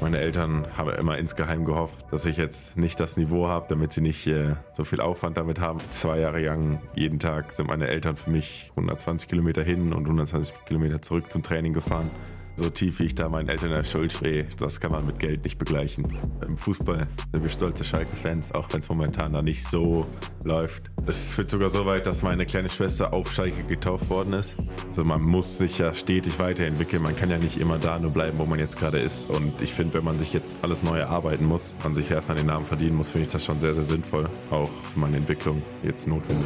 Meine Eltern haben immer insgeheim gehofft, dass ich jetzt nicht das Niveau habe, damit sie nicht so viel Aufwand damit haben. 2 Jahre lang, jeden Tag sind meine Eltern für mich 120 Kilometer hin und 120 Kilometer zurück zum Training gefahren. So tief, wie ich da meinen Eltern in der Schuld stehe, das kann man mit Geld nicht begleichen. Im Fußball sind wir stolze Schalke-Fans, auch wenn es momentan da nicht so läuft. Es führt sogar so weit, dass meine kleine Schwester auf Schalke getauft worden ist. Also man muss sich ja stetig weiterentwickeln. Man kann ja nicht immer da nur bleiben, wo man jetzt gerade ist. Und ich finde, wenn man sich jetzt alles neu erarbeiten muss, man sich erstmal den Namen verdienen muss, finde ich das schon sehr, sehr sinnvoll. Auch für meine Entwicklung jetzt notwendig.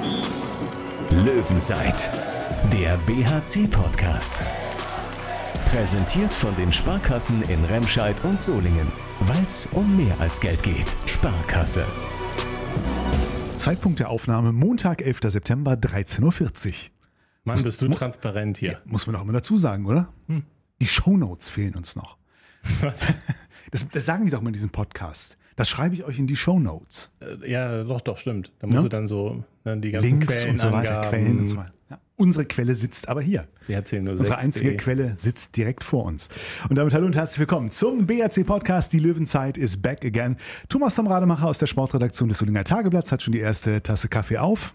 Löwenzeit, der BHC-Podcast. Präsentiert von den Sparkassen in Remscheid und Solingen. Weil es um mehr als Geld geht. Sparkasse. Zeitpunkt der Aufnahme Montag, 11. September, 13.40 Uhr. Mann, bist du transparent hier. Ja, muss man doch immer dazu sagen, oder? Die Shownotes fehlen uns noch. Das sagen die doch mal in diesem Podcast. Das schreibe ich euch in die Shownotes. Ja, doch, stimmt. Da musst du dann so die ganzen Links Quellen und so weiter, Angaben. Quellen und so weiter. Ja, unsere Quelle sitzt aber hier. Unsere einzige Quelle sitzt direkt vor uns. Und damit hallo und herzlich willkommen zum BHC-Podcast. Die Löwenzeit is back again. Thomas Tom Rademacher aus der Sportredaktion des Solinger Tageblatts hat schon die erste Tasse Kaffee auf.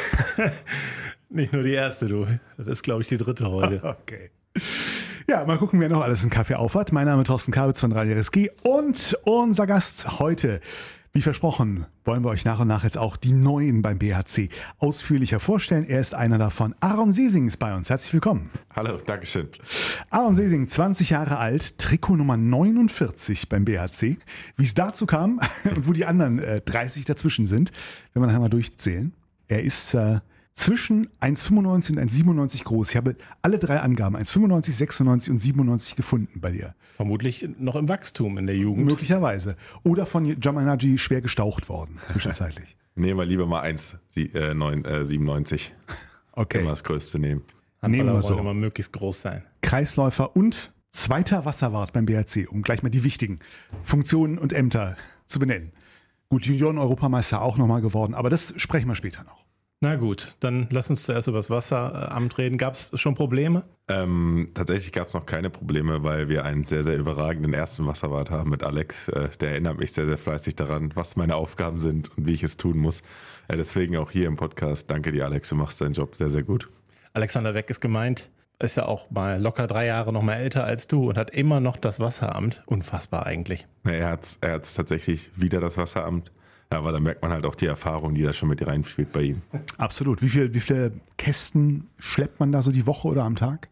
Nicht nur die erste, du. Das ist, glaube ich, die dritte heute. Okay. Ja, mal gucken, wer noch alles einen Kaffee aufhat. Mein Name ist Thorsten Kabitz von Radio RSG und unser Gast heute, wie versprochen, wollen wir euch nach und nach jetzt auch die Neuen beim BHC ausführlicher vorstellen. Er ist einer davon. Aaron Sesing ist bei uns. Herzlich willkommen. Hallo, Dankeschön. Aaron Sesing, 20 Jahre alt, Trikot Nummer 49 beim BHC. Wie es dazu kam und wo die anderen 30 dazwischen sind, wenn wir nachher mal durchzählen. Er ist zwischen 1,95 und 1,97 groß. Ich habe alle 3 Angaben, 1,95, 96 und 97 gefunden bei dir. Vermutlich noch im Wachstum in der Jugend. Möglicherweise. Oder von Jamanaji schwer gestaucht worden, zwischenzeitlich. Nehmen wir lieber mal 1,97. Okay. Immer das Größte nehmen. Nehmen wir so. Immer möglichst groß sein. Kreisläufer und zweiter Wasserwart beim BHC, um gleich mal die wichtigen Funktionen und Ämter zu benennen. Gut, Junioren-Europameister auch nochmal geworden, aber das sprechen wir später noch. Na gut, dann lass uns zuerst über das Wasseramt reden. Gab es schon Probleme? Tatsächlich gab es noch keine Probleme, weil wir einen sehr, sehr überragenden ersten Wasserwart haben mit Alex. Der erinnert mich sehr, sehr fleißig daran, was meine Aufgaben sind und wie ich es tun muss. Deswegen auch hier im Podcast. Danke dir, Alex, du machst deinen Job sehr, sehr gut. Alexander Weck ist gemeint, ist ja auch mal locker 3 Jahre noch mal älter als du und hat immer noch das Wasseramt. Unfassbar eigentlich. Er hat's tatsächlich wieder, das Wasseramt. Ja, aber da merkt man halt auch die Erfahrung, die da schon mit reinspielt bei ihm. Absolut. Wie viele Kästen schleppt man da so die Woche oder am Tag?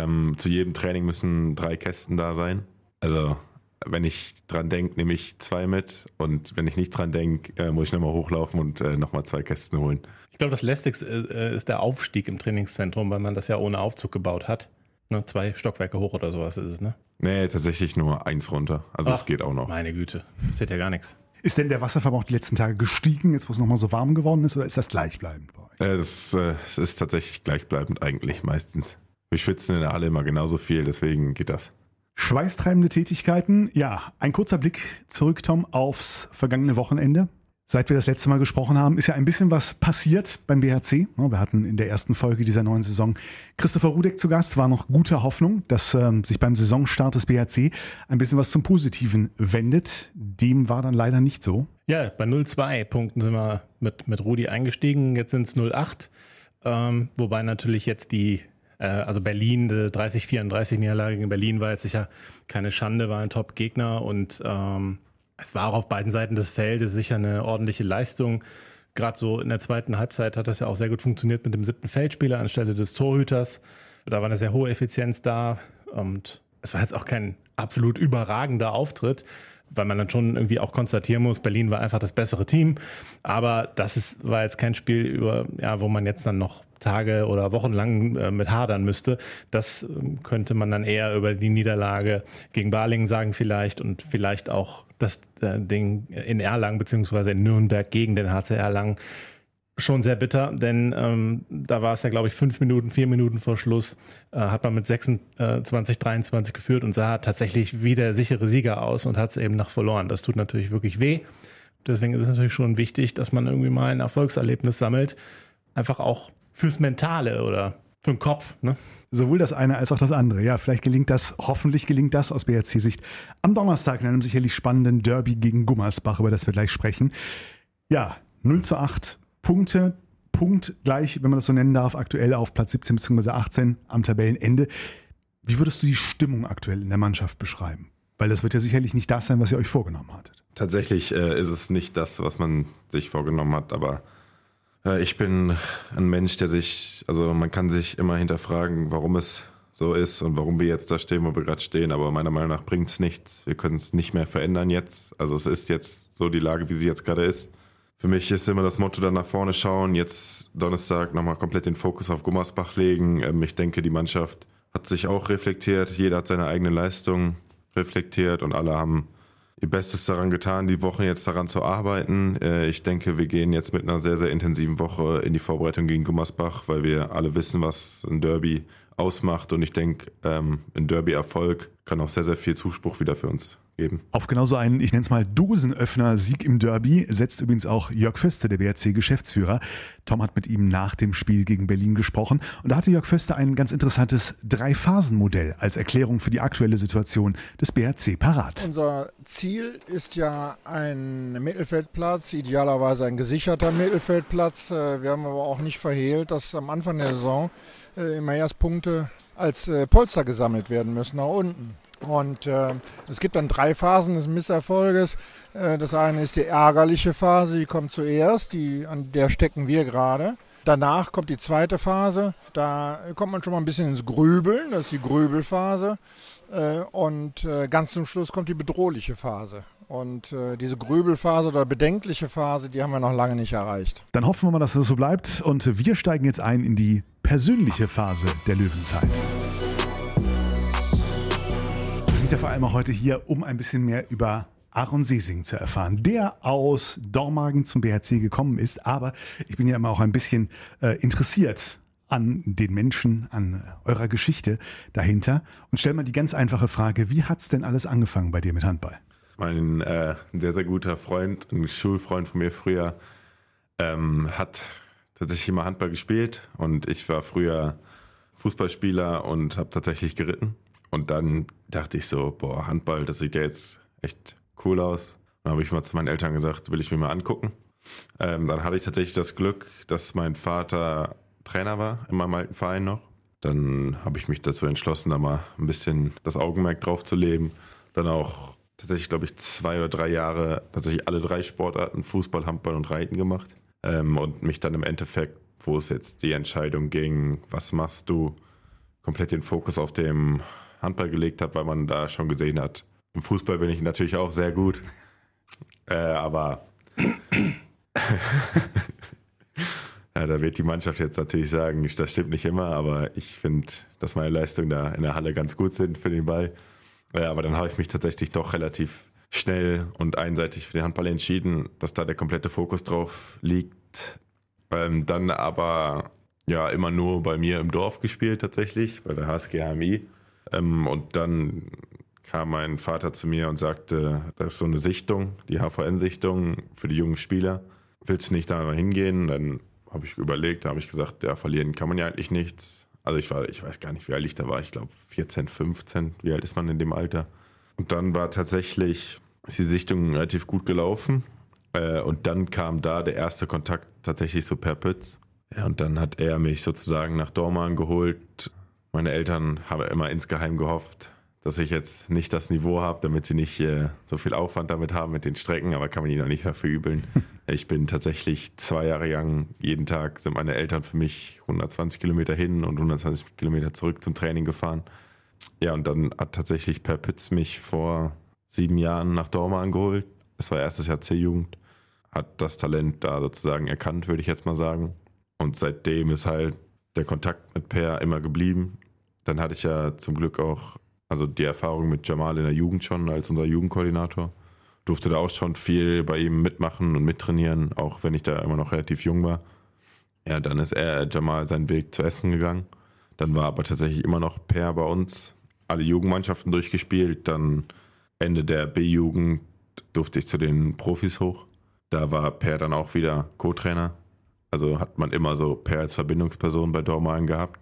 Zu jedem Training müssen 3 Kästen da sein. Also wenn ich dran denke, nehme ich 2 mit. Und wenn ich nicht dran denke, muss ich nochmal hochlaufen und nochmal 2 Kästen holen. Ich glaube, das Lästigste ist der Aufstieg im Trainingszentrum, weil man das ja ohne Aufzug gebaut hat. 2 Stockwerke hoch oder sowas ist es, ne? Nee, tatsächlich nur 1 runter. Also es geht auch noch. Meine Güte, das ist ja gar nichts. Ist denn der Wasserverbrauch die letzten Tage gestiegen, jetzt wo es nochmal so warm geworden ist, oder ist das gleichbleibend bei euch? Es ist tatsächlich gleichbleibend eigentlich meistens. Wir schwitzen in der Halle immer genauso viel, deswegen geht das. Schweißtreibende Tätigkeiten. Ja, ein kurzer Blick zurück, Tom, aufs vergangene Wochenende. Seit wir das letzte Mal gesprochen haben, ist ja ein bisschen was passiert beim BHC. Wir hatten in der ersten Folge dieser neuen Saison Christopher Rudek zu Gast. War noch guter Hoffnung, dass sich beim Saisonstart des BHC ein bisschen was zum Positiven wendet. Dem war dann leider nicht so. Ja, bei 0,2 Punkten sind wir mit Rudi eingestiegen. Jetzt sind es 0,8. Wobei natürlich jetzt also Berlin, die 30-34 Niederlage gegen Berlin war jetzt sicher keine Schande, war ein Top-Gegner und es war auch auf beiden Seiten des Feldes sicher eine ordentliche Leistung. Gerade so in der zweiten Halbzeit hat das ja auch sehr gut funktioniert mit dem 7. Feldspieler anstelle des Torhüters. Da war eine sehr hohe Effizienz da und es war jetzt auch kein absolut überragender Auftritt, weil man dann schon irgendwie auch konstatieren muss, Berlin war einfach das bessere Team. Aber war jetzt kein Spiel, wo man jetzt dann noch Tage oder Wochen lang mit hadern müsste. Das könnte man dann eher über die Niederlage gegen Balingen sagen vielleicht und vielleicht auch das Ding in Erlangen beziehungsweise in Nürnberg gegen den HC Erlangen. Schon sehr bitter, denn da war es ja, glaube ich, 4 Minuten vor Schluss, hat man mit 26-23 geführt und sah tatsächlich wie der sichere Sieger aus und hat es eben noch verloren. Das tut natürlich wirklich weh. Deswegen ist es natürlich schon wichtig, dass man irgendwie mal ein Erfolgserlebnis sammelt. Einfach auch fürs Mentale oder für den Kopf, ne? Sowohl das eine als auch das andere. Ja, hoffentlich gelingt das aus BRC-Sicht am Donnerstag in einem sicherlich spannenden Derby gegen Gummersbach, über das wir gleich sprechen. Ja, 0:8 Punkte, Punkt gleich, wenn man das so nennen darf, aktuell auf Platz 17 bzw. 18 am Tabellenende. Wie würdest du die Stimmung aktuell in der Mannschaft beschreiben? Weil das wird ja sicherlich nicht das sein, was ihr euch vorgenommen hattet. Tatsächlich ist es nicht das, was man sich vorgenommen hat, aber ich bin ein Mensch, man kann sich immer hinterfragen, warum es so ist und warum wir jetzt da stehen, wo wir gerade stehen, aber meiner Meinung nach bringt es nichts. Wir können es nicht mehr verändern jetzt. Also es ist jetzt so die Lage, wie sie jetzt gerade ist. Für mich ist immer das Motto, dann nach vorne schauen, jetzt Donnerstag nochmal komplett den Fokus auf Gummersbach legen. Ich denke, die Mannschaft hat sich auch reflektiert, jeder hat seine eigene Leistung reflektiert und alle haben ihr Bestes daran getan, die Wochen jetzt daran zu arbeiten. Ich denke, wir gehen jetzt mit einer sehr, sehr intensiven Woche in die Vorbereitung gegen Gummersbach, weil wir alle wissen, was ein Derby ausmacht. Und ich denke, ein Derby-Erfolg kann auch sehr, sehr viel Zuspruch wieder für uns geben. Auf genauso einen, ich nenne es mal Dosenöffner-Sieg im Derby setzt übrigens auch Jörg Föste, der BRC-Geschäftsführer. Tom hat mit ihm nach dem Spiel gegen Berlin gesprochen und da hatte Jörg Föste ein ganz interessantes 3-Phasen-Modell als Erklärung für die aktuelle Situation des BRC parat. Unser Ziel ist ja ein Mittelfeldplatz, idealerweise ein gesicherter Mittelfeldplatz. Wir haben aber auch nicht verhehlt, dass am Anfang der Saison immer erst Punkte als Polster gesammelt werden müssen nach unten. Und es gibt dann 3 Phasen des Misserfolges. Das eine ist die ärgerliche Phase, die kommt zuerst, an der stecken wir gerade. Danach kommt die zweite Phase, da kommt man schon mal ein bisschen ins Grübeln, das ist die Grübelphase. Und ganz zum Schluss kommt die bedrohliche Phase. Und diese Grübelphase oder bedenkliche Phase, die haben wir noch lange nicht erreicht. Dann hoffen wir mal, dass das so bleibt und wir steigen jetzt ein in die persönliche Phase der Löwenzeit. Wir sind ja vor allem auch heute hier, um ein bisschen mehr über Aaron Sesing zu erfahren, der aus Dormagen zum BHC gekommen ist. Aber ich bin ja immer auch ein bisschen interessiert an den Menschen, an eurer Geschichte dahinter. Und stell mal die ganz einfache Frage, wie hat es denn alles angefangen bei dir mit Handball? Mein sehr, sehr guter Freund, ein Schulfreund von mir früher, hat tatsächlich immer Handball gespielt. Und ich war früher Fußballspieler und habe tatsächlich geritten. Und dann dachte ich so, Handball, das sieht ja jetzt echt cool aus. Dann habe ich mal zu meinen Eltern gesagt, will ich mir mal angucken. Dann hatte ich tatsächlich das Glück, dass mein Vater Trainer war in meinem alten Verein noch. Dann habe ich mich dazu entschlossen, da mal ein bisschen das Augenmerk drauf zu legen. Dann auch tatsächlich, glaube ich, 2 oder 3 Jahre tatsächlich alle 3 Sportarten, Fußball, Handball und Reiten gemacht. Und mich dann im Endeffekt, wo es jetzt die Entscheidung ging, was machst du, komplett den Fokus auf dem Handball gelegt habe, weil man da schon gesehen hat, im Fußball bin ich natürlich auch sehr gut, aber ja, da wird die Mannschaft jetzt natürlich sagen, das stimmt nicht immer, aber ich finde, dass meine Leistungen da in der Halle ganz gut sind für den Ball. Aber dann habe ich mich tatsächlich doch relativ schnell und einseitig für den Handball entschieden, dass da der komplette Fokus drauf liegt. Dann aber ja immer nur bei mir im Dorf gespielt tatsächlich, bei der HSG HMI. Und dann kam mein Vater zu mir und sagte, das ist so eine Sichtung, die HVN-Sichtung für die jungen Spieler. Willst du nicht da mal hingehen? Dann habe ich überlegt, da habe ich gesagt, ja, verlieren kann man ja eigentlich nichts. Also ich weiß gar nicht, wie alt ich da war. Ich glaube 14, 15. Wie alt ist man in dem Alter? Und dann war tatsächlich die Sichtung relativ gut gelaufen. Und dann kam da der erste Kontakt tatsächlich so per Pütz. Ja, und dann hat er mich sozusagen nach Dormagen geholt. Meine Eltern haben immer insgeheim gehofft, dass ich jetzt nicht das Niveau habe, damit sie nicht so viel Aufwand damit haben mit den Strecken, aber kann man ihnen auch nicht dafür übeln. Ich bin tatsächlich 2 Jahre lang, jeden Tag sind meine Eltern für mich 120 Kilometer hin und 120 Kilometer zurück zum Training gefahren. Ja, und dann hat tatsächlich Per Pütz mich vor 7 Jahren nach Dormagen geholt. Es war erstes Jahr C-Jugend, hat das Talent da sozusagen erkannt, würde ich jetzt mal sagen. Und seitdem ist halt der Kontakt mit Per immer geblieben. Dann hatte ich ja zum Glück auch die Erfahrung mit Jamal in der Jugend schon als unser Jugendkoordinator. Durfte da auch schon viel bei ihm mitmachen und mittrainieren, auch wenn ich da immer noch relativ jung war. Ja, dann ist Jamal seinen Weg zu Essen gegangen. Dann war aber tatsächlich immer noch Per bei uns. Alle Jugendmannschaften durchgespielt. Dann Ende der B-Jugend durfte ich zu den Profis hoch. Da war Per dann auch wieder Co-Trainer. Also hat man immer so Per als Verbindungsperson bei Dormagen gehabt.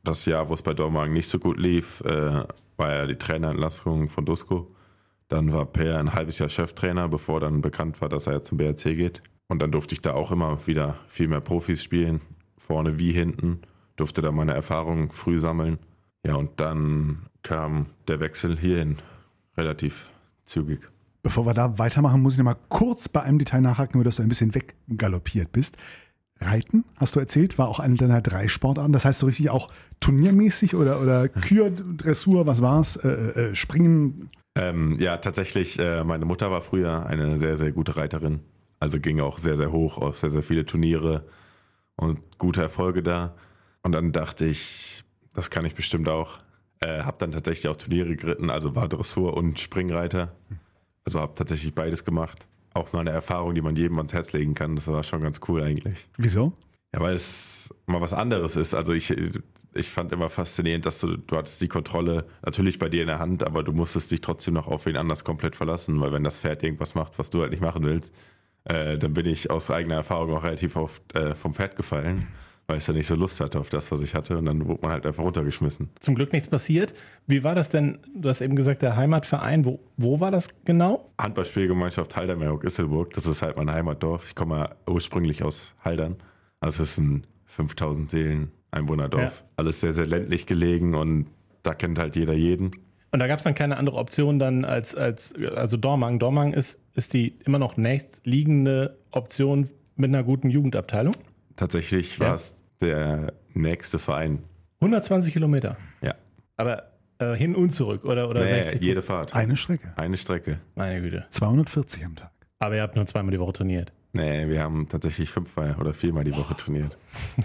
das Jahr, wo es bei Dormagen nicht so gut lief, war ja die Trainerentlassung von Dusko. Dann war Per ein halbes Jahr Cheftrainer, bevor dann bekannt war, dass er zum BRC geht. Und dann durfte ich da auch immer wieder viel mehr Profis spielen, vorne wie hinten. Durfte da meine Erfahrungen früh sammeln. Ja, und dann kam der Wechsel hierhin relativ zügig. Bevor wir da weitermachen, muss ich noch mal kurz bei einem Detail nachhaken, über das du ein bisschen weggaloppiert bist. Reiten, hast du erzählt, war auch eine deiner 3 Sportarten. Das heißt so richtig auch turniermäßig oder Kür, Dressur, was war's? Springen? Ja, tatsächlich, meine Mutter war früher eine sehr, sehr gute Reiterin. Also ging auch sehr, sehr hoch auf sehr, sehr viele Turniere und gute Erfolge da. Und dann dachte ich, das kann ich bestimmt auch. Habe dann tatsächlich auch Turniere geritten, also war Dressur und Springreiter. Also habe tatsächlich beides gemacht. Auch mal eine Erfahrung, die man jedem ans Herz legen kann. Das war schon ganz cool eigentlich. Wieso? Ja, weil es mal was anderes ist. Also ich fand immer faszinierend, dass du hattest die Kontrolle natürlich bei dir in der Hand, aber du musstest dich trotzdem noch auf wen anders komplett verlassen, weil wenn das Pferd irgendwas macht, was du halt nicht machen willst, dann bin ich aus eigener Erfahrung auch relativ oft vom Pferd gefallen, weil ich ja nicht so Lust hatte auf das, was ich hatte, und dann wurde man halt einfach runtergeschmissen. Zum Glück nichts passiert. Wie war das denn? Du hast eben gesagt, der Heimatverein. Wo war das genau? Handballspielgemeinschaft Haldermeerhoek-Isselburg, das ist halt mein Heimatdorf. Ich komme ja ursprünglich aus Haldern. Also es ist ein 5000 Seelen Einwohnerdorf. Ja. Alles sehr, sehr ländlich gelegen und da kennt halt jeder jeden. Und da gab es dann keine andere Option dann als Dormagen. Dormagen ist die immer noch nächstliegende Option mit einer guten Jugendabteilung? Tatsächlich war es der nächste Verein. 120 Kilometer? Ja. Aber hin und zurück oder 60? Jede Fahrt. Eine Strecke. Eine Strecke. Meine Güte. 240 am Tag. Aber ihr habt nur 2-mal die Woche trainiert? Nee, wir haben tatsächlich 5-mal oder 4-mal die Woche trainiert.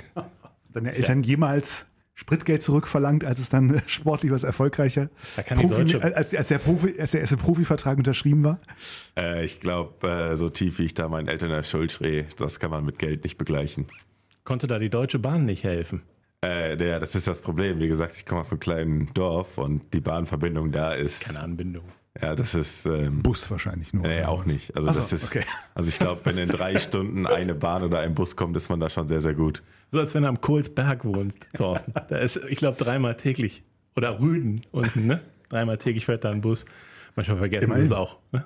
Deine Eltern jemals Spritgeld zurückverlangt, als es dann sportlich was erfolgreicher, da kann als der erste Profivertrag unterschrieben war? Ich glaube, so tief wie ich da meinen Eltern in der Schuld stehe, das kann man mit Geld nicht begleichen. Konnte da die Deutsche Bahn nicht helfen? Das ist das Problem. Wie gesagt, ich komme aus einem kleinen Dorf und die Bahnverbindung da ist... Keine Anbindung. Ja, das ist... Bus wahrscheinlich nur. Nee, auch nicht. Also, das ist, okay. Also ich glaube, wenn in 3 Stunden eine Bahn oder ein Bus kommt, ist man da schon sehr, sehr gut. So als wenn du am Kohlsberg wohnst, Thorsten. Da ist, ich glaube, 3-mal täglich. Oder Rüden unten, ne? 3-mal täglich fährt da ein Bus. Manchmal vergessen wir es auch. Ne?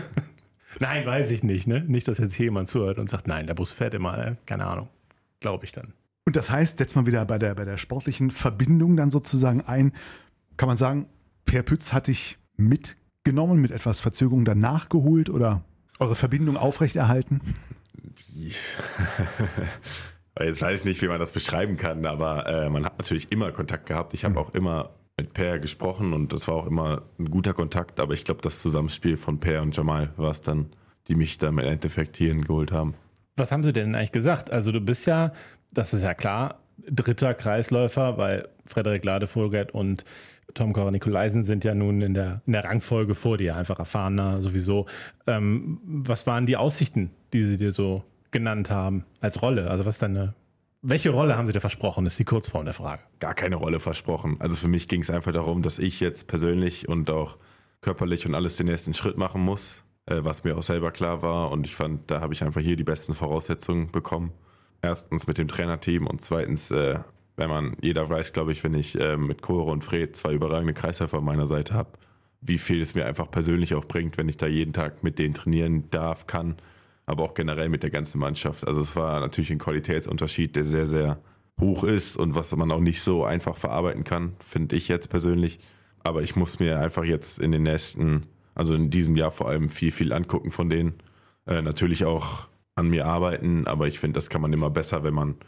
Nein, weiß ich nicht. Ne? Nicht, dass jetzt hier jemand zuhört und sagt, nein, der Bus fährt immer. Keine Ahnung. Glaube ich dann. Und das heißt, setzt man wieder bei der sportlichen Verbindung dann sozusagen ein, kann man sagen, Per Pütz hat dich mitgenommen, mit etwas Verzögerung dann nachgeholt oder eure Verbindung aufrechterhalten? Jetzt weiß ich nicht, wie man das beschreiben kann, aber man hat natürlich immer Kontakt gehabt. Ich habe auch immer mit Per gesprochen und das war auch immer ein guter Kontakt, aber ich glaube, das Zusammenspiel von Per und Jamal war es dann, die mich dann im Endeffekt hierhin geholt haben. Was haben sie denn eigentlich gesagt? Also du bist ja, das ist ja klar, 3. Kreisläufer, weil Frederik Ladefogert und Tom Kocher-Nikolaisen sind ja nun in der Rangfolge vor dir, einfach erfahrener sowieso. Was waren die Aussichten, die sie dir so genannt haben als Rolle? Also welche Rolle haben sie dir versprochen, ist die Kurzform der Frage. Gar keine Rolle versprochen. Also für mich ging es einfach darum, dass ich jetzt persönlich und auch körperlich und alles den nächsten Schritt machen muss, was mir auch selber klar war, und ich fand, da habe ich einfach hier die besten Voraussetzungen bekommen. Erstens mit dem Trainerteam und zweitens, jeder weiß, glaube ich, wenn ich mit Kore und Fred 2 überragende Kreisläufer an meiner Seite habe, wie viel es mir einfach persönlich auch bringt, wenn ich da jeden Tag mit denen trainieren darf, kann, aber auch generell mit der ganzen Mannschaft. Also es war natürlich ein Qualitätsunterschied, der sehr, sehr hoch ist und was man auch nicht so einfach verarbeiten kann, finde ich jetzt persönlich. Aber ich muss mir einfach jetzt in diesem Jahr vor allem viel, viel angucken von denen. Natürlich auch an mir arbeiten, aber ich finde, das kann man immer besser, wenn man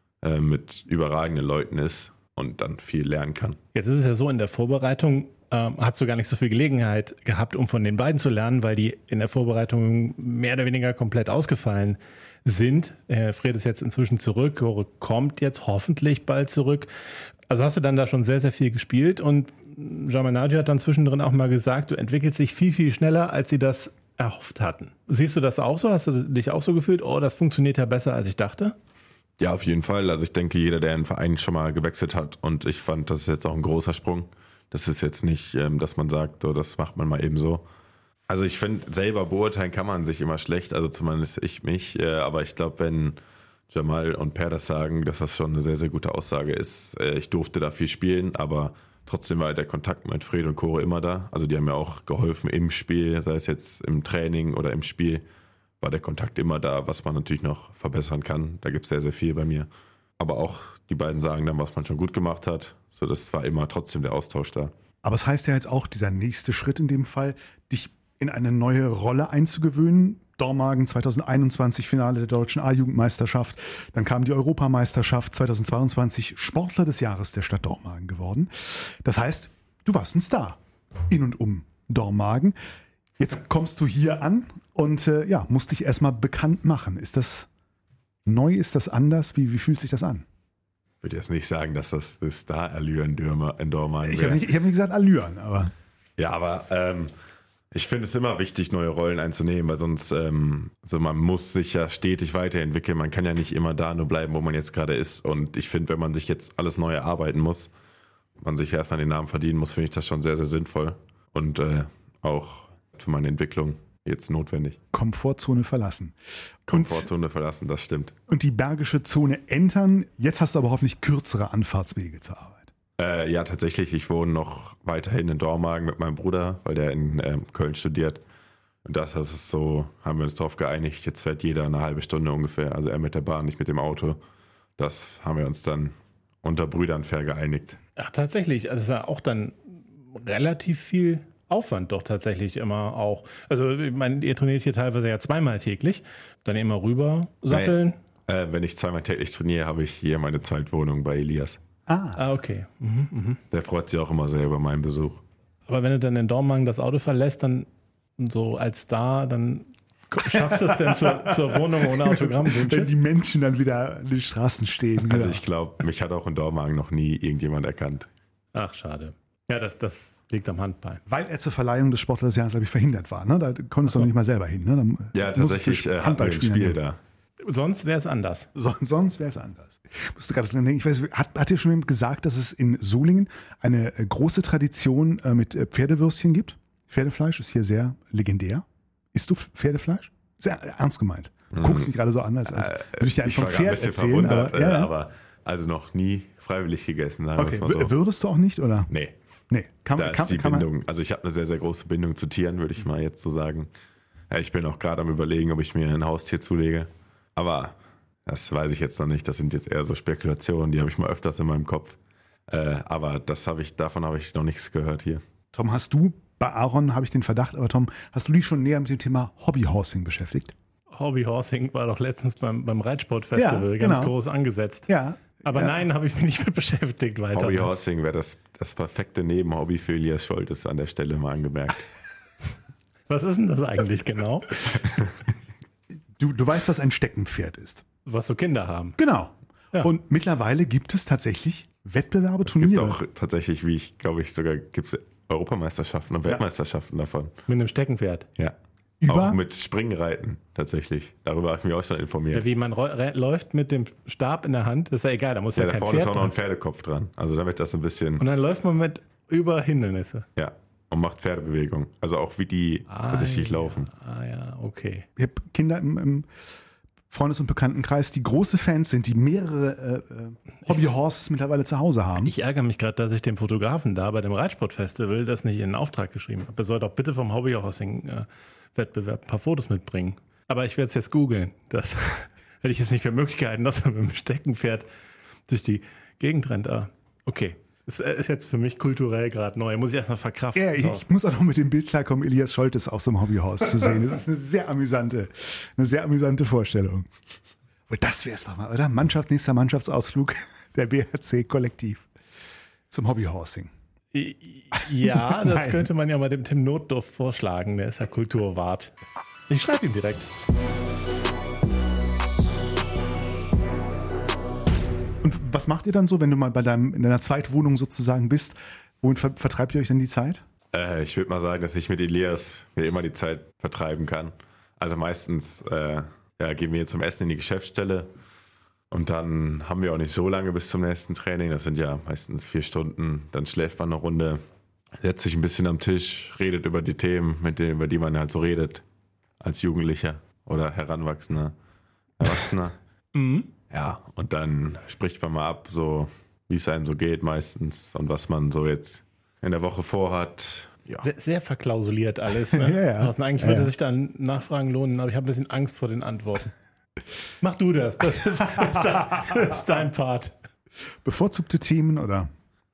mit überragenden Leuten ist und dann viel lernen kann. Jetzt ist es ja so, in der Vorbereitung hast du gar nicht so viel Gelegenheit gehabt, um von den beiden zu lernen, weil die in der Vorbereitung mehr oder weniger komplett ausgefallen sind. Fred ist jetzt inzwischen zurück, Kore kommt jetzt hoffentlich bald zurück. Also hast du dann da schon sehr, sehr viel gespielt und Jamal Nagy hat dann zwischendrin auch mal gesagt, du entwickelst dich viel, viel schneller, als sie das erhofft hatten. Siehst du das auch so? Hast du dich auch so gefühlt, oh, das funktioniert ja besser, als ich dachte? Ja, auf jeden Fall. Also ich denke, jeder, der einen Verein schon mal gewechselt hat, und ich fand, das ist jetzt auch ein großer Sprung. Das ist jetzt nicht, dass man sagt, oh, das macht man mal eben so. Also ich finde, selber beurteilen kann man sich immer schlecht, also zumindest ich mich. Aber ich glaube, wenn Jamal und Per das sagen, dass das schon eine sehr, sehr gute Aussage ist. Ich durfte da viel spielen, aber trotzdem war der Kontakt mit Fred und Kore immer da. Also die haben mir auch geholfen im Spiel, sei es jetzt im Training oder im Spiel, war der Kontakt immer da, was man natürlich noch verbessern kann. Da gibt es sehr, sehr viel bei mir. Aber auch die beiden sagen dann, was man schon gut gemacht hat. So, das war immer trotzdem der Austausch da. Aber es heißt ja jetzt auch, dieser nächste Schritt in dem Fall, dich in eine neue Rolle einzugewöhnen. Dormagen 2021 Finale der deutschen A-Jugendmeisterschaft. Dann kam die Europameisterschaft 2022, Sportler des Jahres der Stadt Dormagen geworden. Das heißt, du warst ein Star in und um Dormagen. Jetzt kommst du hier an und musst dich erstmal bekannt machen. Ist das neu? Ist das anders? Wie fühlt sich das an? Ich würde jetzt nicht sagen, dass das Star-Allüren in Dormagen Ich habe nicht gesagt Allüren, aber... Ja, aber ich finde es immer wichtig, neue Rollen einzunehmen, weil sonst, man muss sich ja stetig weiterentwickeln. Man kann ja nicht immer da nur bleiben, wo man jetzt gerade ist. Und ich finde, wenn man sich jetzt alles neu erarbeiten muss, man sich erstmal den Namen verdienen muss, finde ich das schon sehr, sehr sinnvoll. Und auch für meine Entwicklung jetzt notwendig. Komfortzone verlassen. Komfortzone verlassen, das stimmt. Und die Bergische Zone entern. Jetzt hast du aber hoffentlich kürzere Anfahrtswege zur Arbeit. Ja, tatsächlich. Ich wohne noch weiterhin in Dormagen mit meinem Bruder, weil der in Köln studiert. Und das ist so, haben wir uns darauf geeinigt. Jetzt fährt jeder eine halbe Stunde ungefähr. Also er mit der Bahn, ich mit dem Auto. Das haben wir uns dann unter Brüdern fair geeinigt. Ach, tatsächlich. Also es ist ja auch dann relativ viel Aufwand doch tatsächlich immer auch. Also ich meine, ihr trainiert hier teilweise ja zweimal täglich. Dann immer rüber satteln. Wenn ich zweimal täglich trainiere, habe ich hier meine Zweitwohnung bei Elias. Ah, okay. Der freut sich auch immer sehr über meinen Besuch. Aber wenn du dann in Dormagen das Auto verlässt, dann so als Star, dann schaffst du es denn zur Wohnung ohne Autogrammwünsche? Wenn die Menschen dann wieder an den Straßen stehen. Also ich glaube, mich hat auch in Dormagen noch nie irgendjemand erkannt. Ach, schade. Ja, das liegt am Handbein. Weil er zur Verleihung des Sportlers des Jahres, glaube ich, verhindert war. Ne? Da konntest du noch nicht mal selber hin. Ne? Dann ja, tatsächlich hatten wir ein Spiel da. Sonst wäre es anders. Sonst wäre es anders. Ich musste gerade dran denken, ich weiß, hat dir schon jemand gesagt, dass es in Solingen eine große Tradition mit Pferdewürstchen gibt? Pferdefleisch ist hier sehr legendär. Isst du Pferdefleisch? Sehr ernst gemeint. Du guckst mich gerade so an, als würde ich dir eigentlich vom Pferd erzählen. Aber also noch nie freiwillig gegessen. Okay, so. Würdest du auch nicht, oder? Nee. Da ist die Bindung. Also ich habe eine sehr, sehr große Bindung zu Tieren, würde ich mal jetzt so sagen. Ja, ich bin auch gerade am Überlegen, ob ich mir ein Haustier zulege. Aber das weiß ich jetzt noch nicht. Das sind jetzt eher so Spekulationen, die habe ich mal öfters in meinem Kopf. Aber davon habe ich noch nichts gehört hier. Tom, hast du, bei Aaron habe ich den Verdacht, aber Tom, hast du dich schon näher mit dem Thema Hobbyhorsing beschäftigt? Hobbyhorsing war doch letztens beim Reitsportfestival ganz groß angesetzt. Ja. Aber nein, habe ich mich nicht mit beschäftigt weiter. Hobbyhorsing wäre das perfekte Nebenhobby für Elias Scholtes an der Stelle mal angemerkt. Was ist denn das eigentlich genau? Du weißt, was ein Steckenpferd ist. Was so Kinder haben. Genau. Ja. Und mittlerweile gibt es tatsächlich Wettbewerbe, Turniere. Es gibt auch tatsächlich, gibt es Europameisterschaften und Weltmeisterschaften davon. Mit einem Steckenpferd? Ja. Auch mit Springreiten tatsächlich. Darüber habe ich mich auch schon informiert. Ja, wie man läuft mit dem Stab in der Hand, das ist ja egal, da muss ja kein da vorne Pferd ist auch noch ein dran. Pferdekopf dran. Also damit das ein bisschen... Und dann läuft man über Hindernisse. Ja, und macht Pferdebewegung. Also auch wie die tatsächlich laufen. Ah, okay. Ich habe Kinder im Freundes- und Bekanntenkreis, die große Fans sind, die mehrere Hobbyhorses mittlerweile zu Hause haben. Ich ärgere mich gerade, dass ich dem Fotografen da bei dem Reitsportfestival das nicht in den Auftrag geschrieben habe. Er soll doch bitte vom Hobbyhorsing-Wettbewerb ein paar Fotos mitbringen. Aber ich werde es jetzt googeln. Das hätte ich jetzt nicht für Möglichkeiten, dass er mit dem Steckenpferd durch die Gegend rennt. Aber okay. Das ist jetzt für mich kulturell gerade neu. Muss ich erstmal verkraften. Ja, ich muss auch noch mit dem Bild klarkommen, Elias Scholtes auf so einem Hobbyhorse zu sehen. Das ist eine sehr amüsante Vorstellung. Und das wäre es doch mal, oder? Nächster Mannschaftsausflug der BHC-Kollektiv zum Hobbyhorsing. Ja, das könnte man ja mal dem Tim Notdorf vorschlagen. Der ist ja Kulturwart. Ich schreibe ihm direkt. Und was macht ihr dann so, wenn du mal in deiner Zweitwohnung sozusagen bist? Womit vertreibt ihr euch dann die Zeit? Ich würde mal sagen, dass ich mit Elias mir immer die Zeit vertreiben kann. Also meistens gehen wir zum Essen in die Geschäftsstelle und dann haben wir auch nicht so lange bis zum nächsten Training. Das sind ja meistens 4 Stunden. Dann schläft man eine Runde, setzt sich ein bisschen am Tisch, redet über die Themen, über die man halt so redet als Jugendlicher oder Heranwachsender. Erwachsener. Ja, und dann spricht man mal ab, so wie es einem so geht meistens und was man so jetzt in der Woche vorhat. Ja. Sehr, sehr verklausuliert alles. Ne? Ja. Eigentlich würde sich dann Nachfragen lohnen, aber ich habe ein bisschen Angst vor den Antworten. Mach du das. Das ist dein Part. Bevorzugte Themen oder?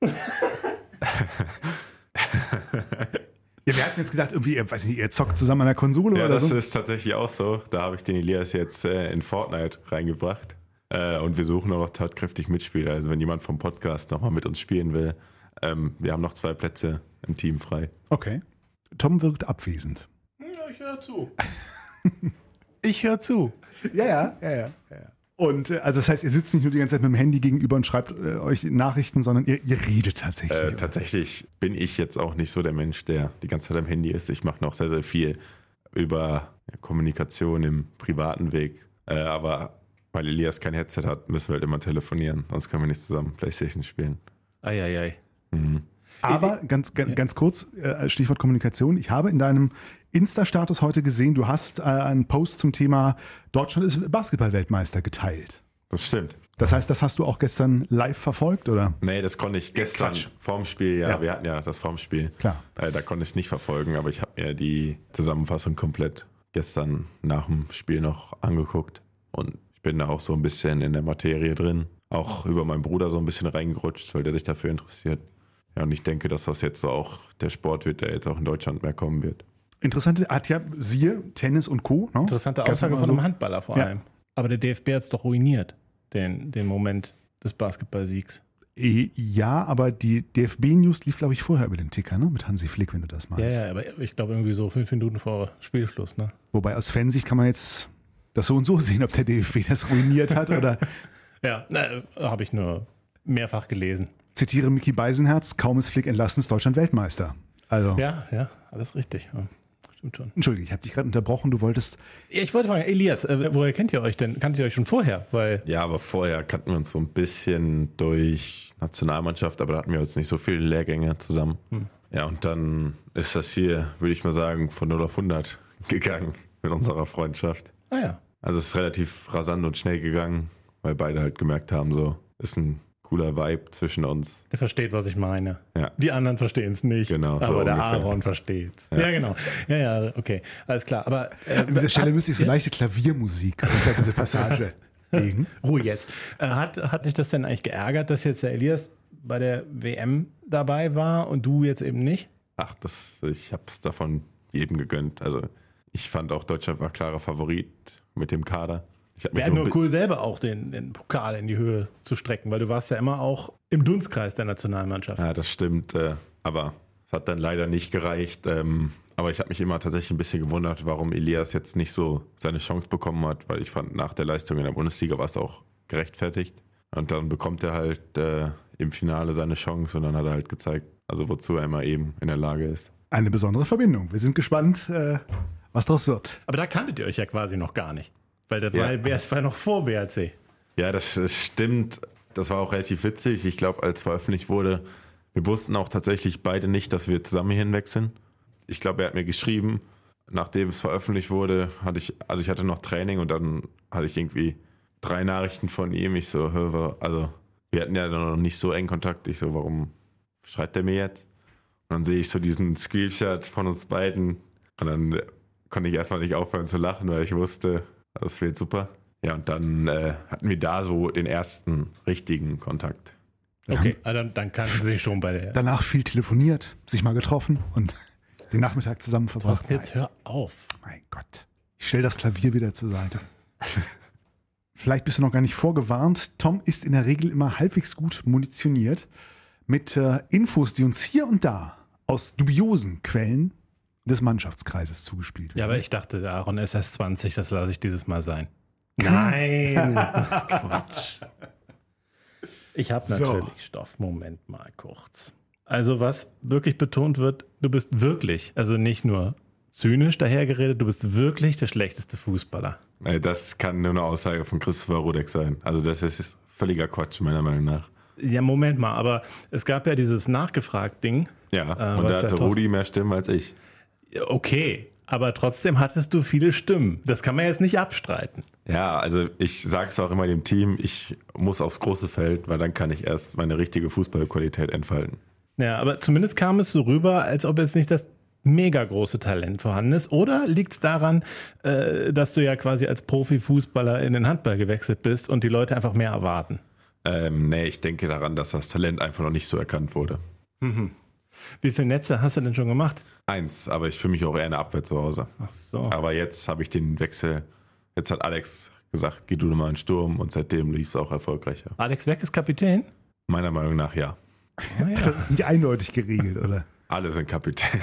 Ja, wir hatten jetzt gedacht, irgendwie, weiß nicht, ihr zockt zusammen an der Konsole Ja, oder das so. ist tatsächlich auch so. Da habe ich den Elias jetzt in Fortnite reingebracht. Und wir suchen auch noch tatkräftig Mitspieler. Also wenn jemand vom Podcast nochmal mit uns spielen will, wir haben noch 2 Plätze im Team frei. Okay. Tom wirkt abwesend. Ja, ich höre zu. Ich höre zu. Ja. Und also das heißt, ihr sitzt nicht nur die ganze Zeit mit dem Handy gegenüber und schreibt euch Nachrichten, sondern ihr redet tatsächlich. Tatsächlich bin ich jetzt auch nicht so der Mensch, der die ganze Zeit am Handy ist. Ich mache noch sehr, sehr viel über Kommunikation im privaten Weg. Aber weil Elias kein Headset hat, müssen wir halt immer telefonieren. Sonst können wir nicht zusammen PlayStation spielen. Eieiei. Mhm. Aber ganz kurz, Stichwort Kommunikation. Ich habe in deinem Insta-Status heute gesehen, du hast einen Post zum Thema Deutschland ist Basketball-Weltmeister geteilt. Das stimmt. Das heißt, das hast du auch gestern live verfolgt, oder? Nee, das konnte ich gestern vorm Spiel, Ja. wir hatten ja das vorm Spiel. Klar. Da konnte ich es nicht verfolgen, aber ich habe mir die Zusammenfassung komplett gestern nach dem Spiel noch angeguckt. Und ich bin da auch so ein bisschen in der Materie drin. Auch über meinen Bruder so ein bisschen reingerutscht, weil der sich dafür interessiert. Ja, und ich denke, dass das jetzt so auch der Sport wird, der jetzt auch in Deutschland mehr kommen wird. Interessante, hat ja siehe Tennis und Co. Ne? Interessante Gab's Aussage immer von so. einem Handballer vor Ja. allem. Aber der DFB hat es doch ruiniert, den Moment des Basketballsiegs. Ja, aber die DFB-News lief, glaube ich, vorher über den Ticker, ne? Mit Hansi Flick, wenn du das meinst. Ja, aber ich glaube irgendwie so 5 Minuten vor Spielschluss. Ne? Wobei aus Fansicht kann man jetzt das so und so sehen, ob der DFB das ruiniert hat oder Ja, habe ich nur mehrfach gelesen. zitiere Micky Beisenherz, kaum ist Flick entlassen, ist Deutschland Weltmeister. Also, Ja, alles richtig. Ja, stimmt schon. Entschuldige, ich habe dich gerade unterbrochen, du wolltest... Ja, ich wollte fragen, Elias, woher kennt ihr euch denn? Kanntet ihr euch schon vorher? Weil Ja, aber vorher kannten wir uns so ein bisschen durch Nationalmannschaft, aber da hatten wir uns nicht so viele Lehrgänge zusammen. Ja, und dann ist das hier, würde ich mal sagen, von 0 auf 100 gegangen mit unserer Freundschaft. ja. Also es ist relativ rasant und schnell gegangen, weil beide halt gemerkt haben, so ist ein cooler Vibe zwischen uns. Der versteht, was ich meine. Ja. Die anderen verstehen es nicht. Genau, so aber der ungefähr. Aaron versteht. Ja, genau. Ja, okay. Alles klar. Aber An dieser Stelle müsste ich so leichte Klaviermusik unter diese Passage legen. Ruhe jetzt. Hat dich das denn eigentlich geärgert, dass jetzt der Elias bei der WM dabei war und du jetzt eben nicht? Ach, ich habe es davon jedem gegönnt. Also ich fand auch, Deutschland war klarer Favorit mit dem Kader. Ich hab mich Wäre nur ein cool, selber auch den Pokal in die Höhe zu strecken, weil du warst ja immer auch im Dunstkreis der Nationalmannschaft. Ja, das stimmt. Aber es hat dann leider nicht gereicht. Aber ich habe mich immer tatsächlich ein bisschen gewundert, warum Elias jetzt nicht so seine Chance bekommen hat, weil ich fand, nach der Leistung in der Bundesliga war es auch gerechtfertigt. Und dann bekommt er halt im Finale seine Chance und dann hat er halt gezeigt, also wozu er immer eben in der Lage ist. Eine besondere Verbindung. Wir sind gespannt, was daraus wird. Aber da kanntet ihr euch ja quasi noch gar nicht. Weil das Ja. war noch vor BRC. Ja, das stimmt. Das war auch relativ witzig. Ich glaube, als veröffentlicht wurde, wir wussten auch tatsächlich beide nicht, dass wir zusammen hierhin wechseln. Ich glaube, er hat mir geschrieben, nachdem es veröffentlicht wurde, ich hatte noch Training und dann hatte ich irgendwie 3 Nachrichten von ihm. Ich so, wir hatten ja noch nicht so eng Kontakt. Ich so, warum schreibt er mir jetzt? Und dann sehe ich so diesen Screenshot von uns beiden und dann konnte ich erstmal nicht aufhören zu lachen, weil ich wusste, das wird super. Ja, und dann hatten wir da so den ersten richtigen Kontakt. Okay, dann kannten sie sich schon bei der. Danach viel telefoniert, sich mal getroffen und den Nachmittag zusammen verbracht. Jetzt hör auf. Mein Gott. Ich stelle das Klavier wieder zur Seite. Vielleicht bist du noch gar nicht vorgewarnt. Tom ist in der Regel immer halbwegs gut munitioniert mit Infos, die uns hier und da aus dubiosen Quellen des Mannschaftskreises zugespielt werden. Ja, aber ich dachte, der Aaron ist erst 20, das lasse ich dieses Mal sein. Nein! Quatsch. Ich habe So. natürlich Stoff. Moment mal kurz. Also was wirklich betont wird, du bist wirklich, also nicht nur zynisch dahergeredet, du bist wirklich der schlechteste Fußballer. Das kann nur eine Aussage von Christopher Rudek sein. Also das ist völliger Quatsch, meiner Meinung nach. Ja, Moment mal, aber es gab ja dieses Nachgefragt-Ding. Ja, und was da hatte der Rudi mehr Stimmen als ich. Okay, Aber trotzdem hattest du viele Stimmen. Das kann man jetzt nicht abstreiten. Ja, also ich sage es auch immer dem Team, ich muss aufs große Feld, weil dann kann ich erst meine richtige Fußballqualität entfalten. Ja, aber zumindest kam es so rüber, als ob jetzt nicht das mega große Talent vorhanden ist. Oder liegt es daran, dass du ja quasi als Profifußballer in den Handball gewechselt bist und die Leute einfach mehr erwarten? Nee, ich denke daran, dass das Talent einfach noch nicht so erkannt wurde. Mhm. Wie viele Netze hast du denn schon gemacht? 1, aber ich fühle mich auch eher in der Abwehr zu Hause. Ach so. Aber jetzt habe ich den Wechsel, jetzt hat Alex gesagt, geh du nochmal in den Sturm und seitdem lief es auch erfolgreicher. Alex Weck ist Kapitän? Meiner Meinung nach ja. Ah, ja. Das ist nicht eindeutig geregelt, oder? Alle sind Kapitän.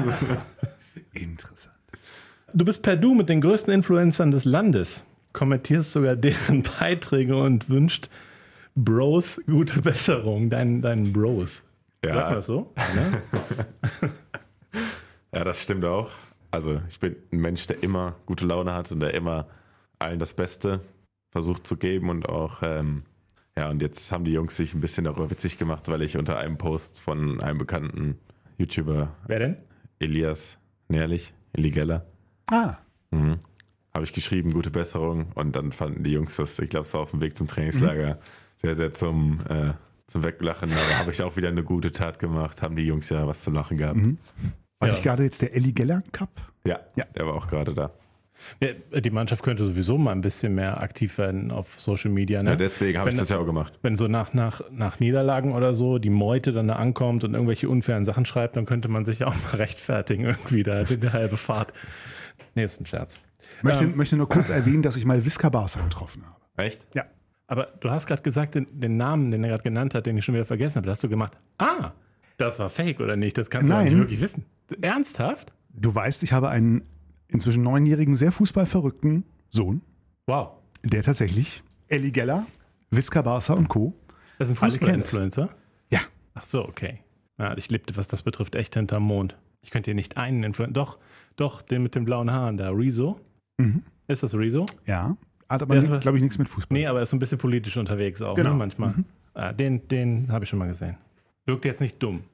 Interessant. Du bist per Du mit den größten Influencern des Landes, kommentierst sogar deren Beiträge und wünscht Bros gute Besserung, deinen Bros. Ja. Sagt man das so? Ne? Ja, das stimmt auch. Also ich bin ein Mensch, der immer gute Laune hat und der immer allen das Beste versucht zu geben und auch, ja, und jetzt haben die Jungs sich ein bisschen darüber witzig gemacht, weil ich unter einem Post von einem bekannten YouTuber, Wer denn? Elias Nährlich, Eli Geller, habe ich geschrieben, gute Besserung, und dann fanden die Jungs das, ich glaube, es war auf dem Weg zum Trainingslager, sehr, sehr zum Weglachen, aber habe ich auch wieder eine gute Tat gemacht, haben die Jungs ja was zu lachen gehabt. War Ja. nicht gerade jetzt der Elli Geller Cup? Ja, Ja. der war auch gerade da. Ja, die Mannschaft könnte sowieso mal ein bisschen mehr aktiv werden auf Social Media. Ne? Ja, deswegen habe ich Wenn- das ja auch gemacht. Wenn so nach Niederlagen oder so die Meute dann da ankommt und irgendwelche unfairen Sachen schreibt, dann könnte man sich ja auch mal rechtfertigen irgendwie da die halbe Fahrt. Nee, ist ein Scherz. Möchte nur kurz erwähnen, dass ich mal Visca Barca getroffen habe. Echt? Ja. Aber du hast gerade gesagt, den Namen, den er gerade genannt hat, den ich schon wieder vergessen habe, das hast du gemacht. Ah, das war fake oder nicht? Das kannst du ja Nein. nicht wirklich wissen. Ernsthaft? Du weißt, ich habe einen inzwischen 9-jährigen, sehr fußballverrückten Sohn, Wow. der tatsächlich Elli Geller, Visca Barca und Co. Das ist ein Alle Fußball-Influencer? Ja. Ach so, okay. Ja, ich lebte, was das betrifft, echt hinterm Mond. Ich könnte hier nicht einen Influencer. Doch, den mit den blauen Haaren da, Rezo. Ist das Rezo? Ja. Hat aber, Der ist- glaube ich, nichts mit Fußball. Nee, aber er ist so ein bisschen politisch unterwegs auch, Genau. ne, manchmal. Den habe ich schon mal gesehen. Wirkt jetzt nicht dumm.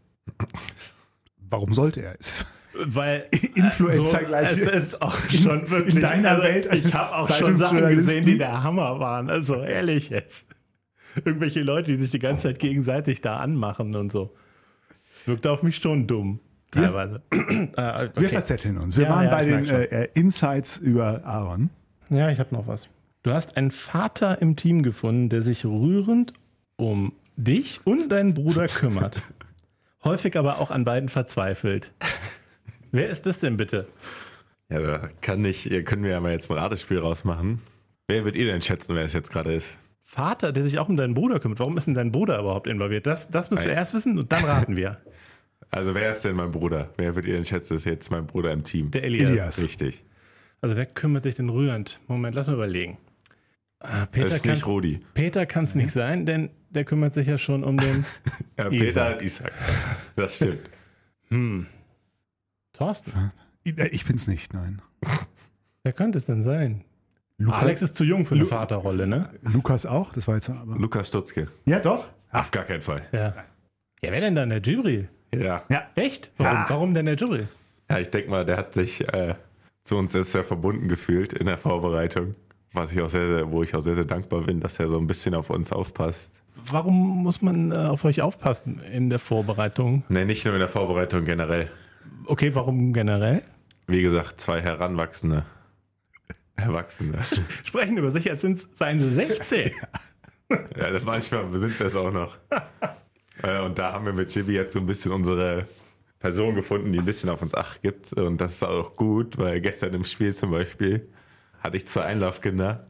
Warum sollte er es? Weil Influencer gleich. Es ist auch schon wirklich in deiner also, Welt als ich habe auch schon Sachen Zeitungsjournalisten. gesehen, die der Hammer waren. Also ehrlich jetzt. Irgendwelche Leute, die sich die ganze Zeit gegenseitig da anmachen und so. Wirkt auf mich schon dumm. Teilweise. Wir Okay. verzetteln uns. Wir Ja, waren ja, bei ich den merk Insights über Aaron. Ja, ich habe noch was. Du hast einen Vater im Team gefunden, der sich rührend um dich und deinen Bruder kümmert. Häufig aber auch an beiden verzweifelt. Wer ist das denn bitte? Ja, da können wir ja mal jetzt ein Ratespiel rausmachen. Wer würdet ihr denn schätzen, wer es jetzt gerade ist? Vater, der sich auch um deinen Bruder kümmert. Warum ist denn dein Bruder überhaupt involviert? Das müssen wir erst wissen und dann raten wir. Also wer ist denn mein Bruder? Wer würdet ihr denn schätzen, ist jetzt mein Bruder im Team? Der Elias. Elias. Richtig. Also wer kümmert sich denn rührend? Moment, lass mal überlegen. Das ist nicht Rudi. Peter kann es nicht sein, denn der kümmert sich ja schon um den Ja, Isaac. Peter und Isaac. Das stimmt. Thorsten. Ich bin's nicht, nein. Wer könnte es denn sein? Lukas, Alex ist zu jung für eine Vaterrolle, ne? Lukas auch, das war jetzt aber. Lukas Stutzke. Ja, doch. Auf gar keinen Fall. Ja. Ja, wer denn dann? Der Gibril? Ja. Ja. Echt? Warum, Ja. warum denn der Gibril? Ja, ich denke mal, der hat sich zu uns jetzt sehr verbunden gefühlt in der Vorbereitung. Was ich auch wo ich auch sehr, sehr dankbar bin, dass er so ein bisschen auf uns aufpasst. Warum muss man auf euch aufpassen in der Vorbereitung? Ne, nicht nur in der Vorbereitung, generell. Okay, warum generell? Wie gesagt, 2 Heranwachsende. Erwachsene. Sprechen über sich, jetzt seien sie 16. Ja, manchmal sind wir es auch noch. Und da haben wir mit Chibi jetzt so ein bisschen unsere Person gefunden, die ein bisschen auf uns Acht gibt. Und das ist auch gut, weil gestern im Spiel zum Beispiel hatte ich 2 Einlaufkinder.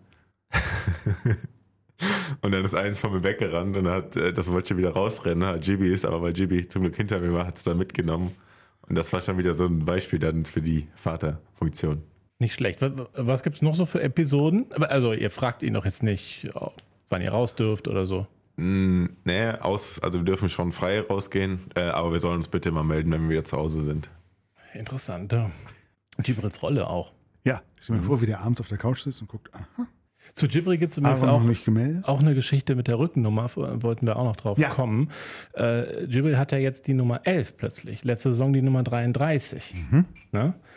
Und dann ist eins von mir weggerannt und das wollte schon wieder rausrennen. Hat Chibi ist, aber weil Chibi zum Glück hinter mir war, hat es dann mitgenommen. Und das war schon wieder so ein Beispiel dann für die Vaterfunktion. Nicht schlecht. Was gibt es noch so für Episoden? Also ihr fragt ihn doch jetzt nicht, wann ihr raus dürft oder so. Nee, also wir dürfen schon frei rausgehen, aber wir sollen uns bitte mal melden, wenn wir wieder zu Hause sind. Interessant. Ja. Gibrils Rolle auch. Ja, stell mir vor, wie der abends auf der Couch sitzt und guckt, aha, Zu Gibril gibt es übrigens Aaron auch, noch nicht gemeldet. auch eine Geschichte mit der Rückennummer, wollten wir auch noch drauf Ja. kommen. Gibril hat ja jetzt die Nummer 11 plötzlich. Letzte Saison die Nummer 33. Ne?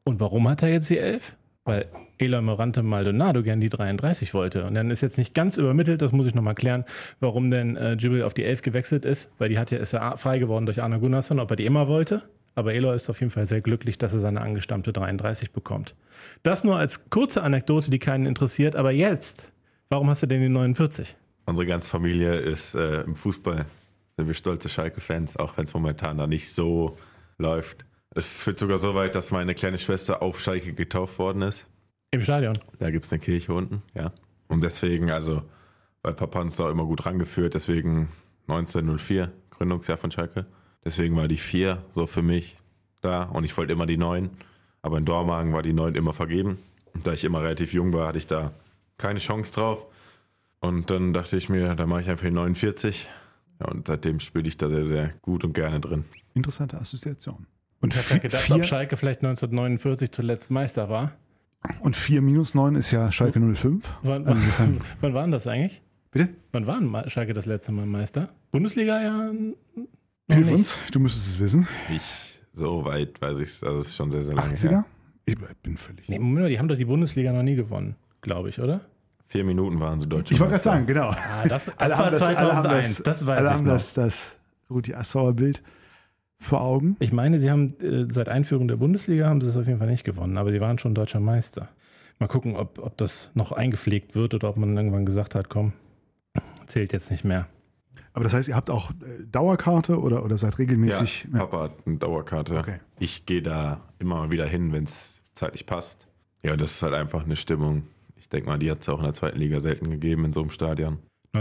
Und warum hat er jetzt die 11? Weil Eloy Morante Maldonado gern die 33 wollte. Und dann ist jetzt nicht ganz übermittelt, das muss ich nochmal klären, warum denn Djibril auf die 11 gewechselt ist, weil ist ja frei geworden durch Arne Gunnarsson, ob er die immer wollte. Aber Eloy ist auf jeden Fall sehr glücklich, dass er seine angestammte 33 bekommt. Das nur als kurze Anekdote, die keinen interessiert. Aber jetzt, warum hast du denn die 49? Unsere ganze Familie ist im Fußball, sind wir stolze Schalke-Fans, auch wenn es momentan da nicht so läuft. Es führt sogar so weit, dass meine kleine Schwester auf Schalke getauft worden ist. Im Stadion? Da gibt es eine Kirche unten, ja. Und deswegen, weil Papa uns da immer gut rangeführt, deswegen 1904, Gründungsjahr von Schalke. Deswegen war die 4 so für mich da und ich wollte immer die 9. Aber in Dormagen war die 9 immer vergeben. Und da ich immer relativ jung war, hatte ich da keine Chance drauf. Und dann dachte ich mir, da mache ich einfach die 49. Ja, und seitdem spiele ich da sehr, sehr gut und gerne drin. Interessante Assoziation. Und ich habe gedacht, ob Schalke vielleicht 1949 zuletzt Meister war. Und 4 minus 9 ist ja Schalke 05. Wann war denn das eigentlich? Bitte? Wann war Schalke das letzte Mal Meister? Bundesliga ja. Hilf uns, du müsstest es wissen. So weit weiß ich es, also es ist schon sehr, sehr lange 80er? her. Ich bin völlig. Nee, Moment, die haben doch die Bundesliga noch nie gewonnen, glaube ich, oder? 4 Minuten waren sie deutsche Ich wollte gerade Meister. sagen, genau. Das war 2001, das weiß alle ich haben noch. das Rudi Assauer Bild vor Augen. Ich meine, sie haben seit Einführung der Bundesliga haben sie es auf jeden Fall nicht gewonnen, aber sie waren schon deutscher Meister. Mal gucken, ob das noch eingepflegt wird oder ob man irgendwann gesagt hat, komm, zählt jetzt nicht mehr. Aber das heißt, ihr habt auch Dauerkarte oder seid regelmäßig... Ja, Papa hat eine Dauerkarte. Okay. Ich gehe da immer mal wieder hin, wenn es zeitlich passt. Ja, das ist halt einfach eine Stimmung. Ich denke mal, die hat es auch in der zweiten Liga selten gegeben in so einem Stadion.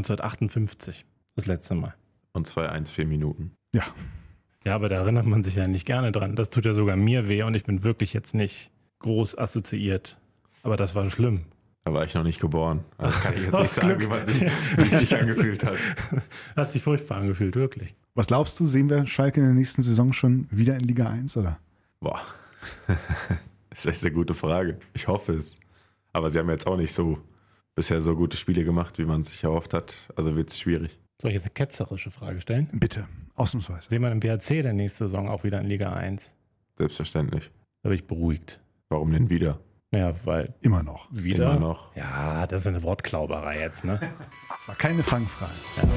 1958, das letzte Mal. Und 2-1, 4 Minuten. Ja. Ja, aber da erinnert man sich ja nicht gerne dran. Das tut ja sogar mir weh und ich bin wirklich jetzt nicht groß assoziiert. Aber das war schlimm. Da war ich noch nicht geboren. Also kann ich jetzt nicht sagen, wie es sich angefühlt hat. Hat sich furchtbar angefühlt, wirklich. Was glaubst du, sehen wir Schalke in der nächsten Saison schon wieder in Liga 1, oder? Boah, das ist echt eine gute Frage. Ich hoffe es. Aber sie haben jetzt auch nicht bisher so gute Spiele gemacht, wie man sich erhofft hat. Also wird es schwierig. Soll ich jetzt eine ketzerische Frage stellen? Bitte, ausnahmsweise. Sehen wir den BHC der nächste Saison auch wieder in Liga 1? Selbstverständlich. Da bin ich beruhigt. Warum denn wieder? Ja, weil Immer noch. wieder. Immer noch. Ja, das ist eine Wortklauberei jetzt, ne? Das war keine Fangfrage.